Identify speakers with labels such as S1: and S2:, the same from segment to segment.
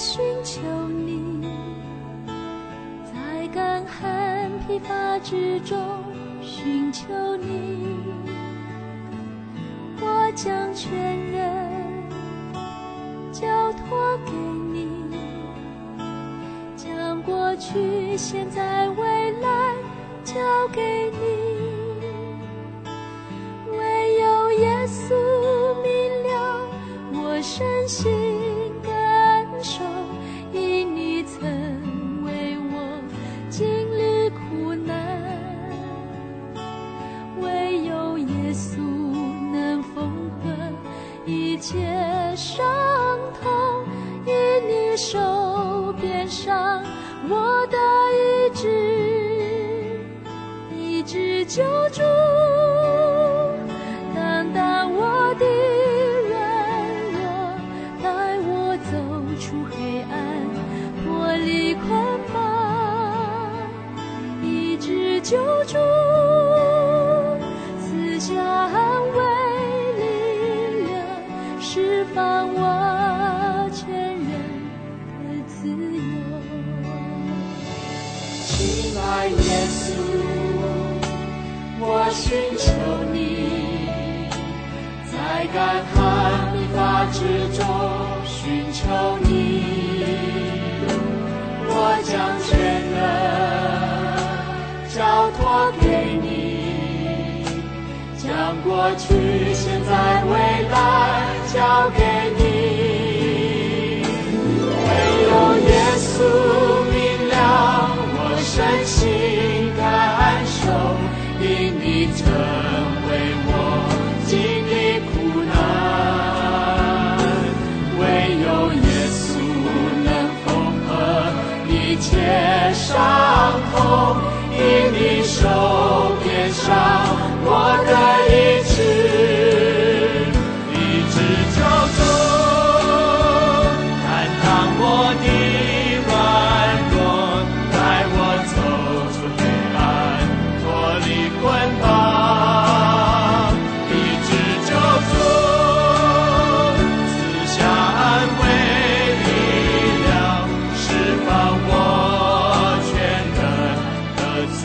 S1: 寻求你，在干旱疲乏之中寻求你，我将全人交托给你，将过去现在未来交给你，唯有耶稣明了我身心感受，因你曾为我经历苦难，唯有耶稣能缝合一切伤痛，因你手边上我的医治救助，担当我的软弱，带我走出黑暗，脱离捆绑，医治救助，赐下安慰力量，释放我全人的自由。亲爱耶稣，我寻求你，在干旱疲乏之中寻求你，我将全人交托给你，将过去现在未来交给你，唯有耶稣明了我身心感受，因你曾为我经历苦难，唯有耶稣能缝合一切伤痛，因你手边上我的医治救助，担当我的软弱，带我走出黑暗，脱离捆绑，医治救助，赐下安慰力量，释放我全人的自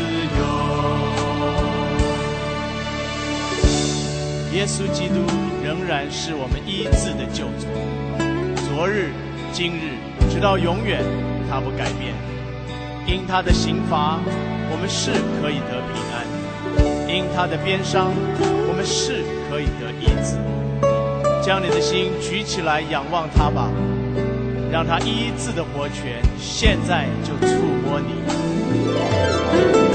S1: 由。
S2: 耶稣基督仍然是我们医治的救主，昨日、今日，直到永远，他不改变。因他的刑罚，我们是可以得平安；因他的鞭伤，我们是可以得医治。将你的心举起来，仰望他吧，让他医治的活泉现在就触摸你。